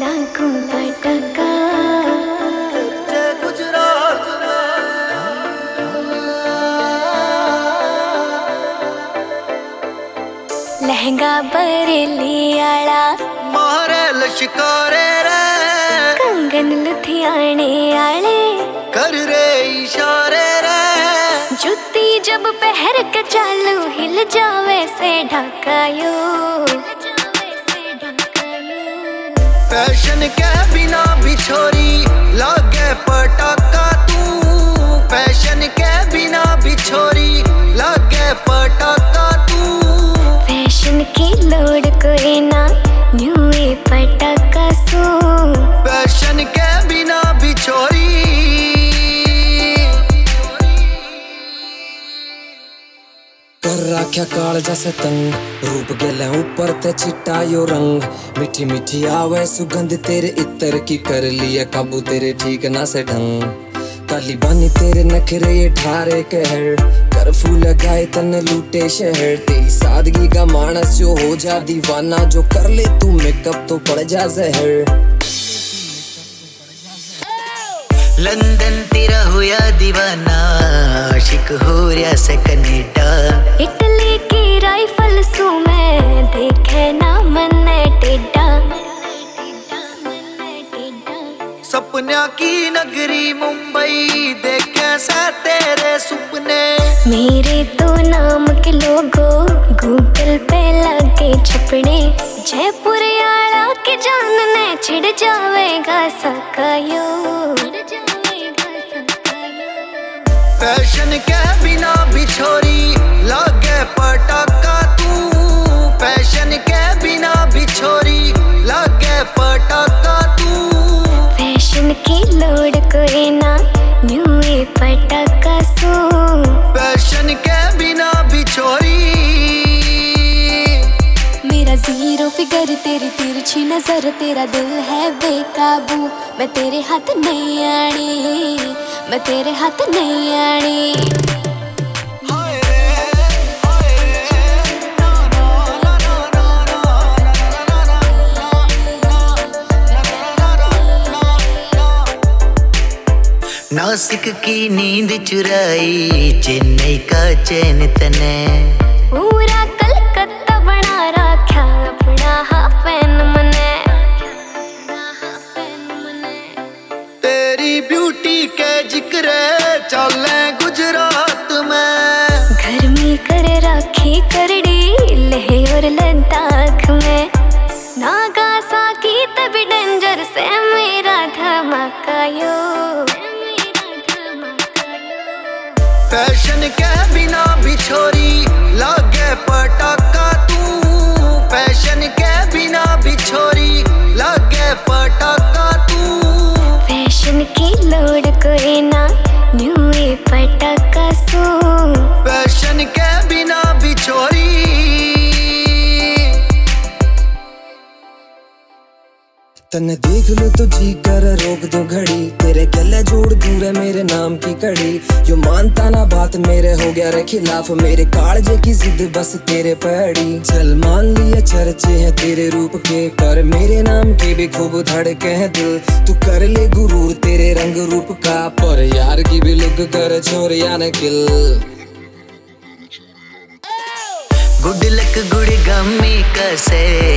लागू पटका गुजरात लहंगा बरेली आला मारे लश्कारे रे कंगन लुधियाने आले कर रे इशारे रे जुत्ती जब पहर के चालू हिल जावे से ढकायो फैशन के बिना भी छोरी लागे पटाका तू फैशन के बिना भी छोरी लागे पटाका तू फैशन की लोड कोई ना न्यू पटाका सू फैशन के बिना भी छोरी कर राख्या काल जैसे तंग रूप गेले ऊपर ते चिट्टा यो रंग मीठी मीठी आवे सुगंध तेरे इत्र की कर लिया काबू तेरे ठीक ना से ढंग काली बानी तेरे नखरे ये ठारे कहर कर्फ्यू लगाए तने लूटे शहर तेरी सादगी का मानस जो हो जा दीवाना जो कर ले तू मेकअप तो पड़ जा जहर लंदन तेरा हुआ दीवाना आशिक हो रहा से कनेडा इटली की राइफल सू मैं देखे ना मन टेढ़ा सपना की नगरी मुंबई देखे से तेरे सुपने मेरे दो नाम के लोगो गूगल पे लगे छपने जयपुर आला के जानने छिड़ जावेगा सकायो फैशन के बिना भी छोरी लागे पटाका तू फैशन के बिना भी छोरी लागे पटाका तू फैशन की लोड कोई ना न्यू पटाका सू फैशन के बिना भी छोरी मेरा जीरो फिगर तेरी तिरछी नजर तेरा दिल है बेकाबू मैं तेरे हाथ नहीं आनी मैं तेरे हाथ नहीं आनी नासिक की नींद चुराई चेन्नई का चैन तने पूरा कलकत्ता बना रखा अपना हाफैन मने तेरी ब्यूटी के जिक्र चले गुजरात में गर्मी कर रखी करड़ी लेह और लद्दाख में नागासाकी तभी डेंजर से मेरा धमाका यो फैशन के बिना भी छोरी लागे पटाका तू फैशन के बिना भी छोरी लागे पटाका तू फैशन की लोड कोई ना न्यू पटाका सू फैशन के बिना भी छोरी तन्ने देख लो तो जी कर रोक दो घड़ी तेरे गले जोड़ दूर है मेरे नाम की कड़ी जो मानता ना बात मेरे हो गया रे खिलाफ मेरे कालजे की जिद बस तेरे पड़ी चल मान लिया चर्चे हैं तेरे रूप के पर मेरे नाम के भी खूब धड़के हैं दिल तू कर ले गुरूर तेरे रंग रूप का पर यार की भी लुक कर छोड़ या न किल गुड लक गुड़ गमी कसे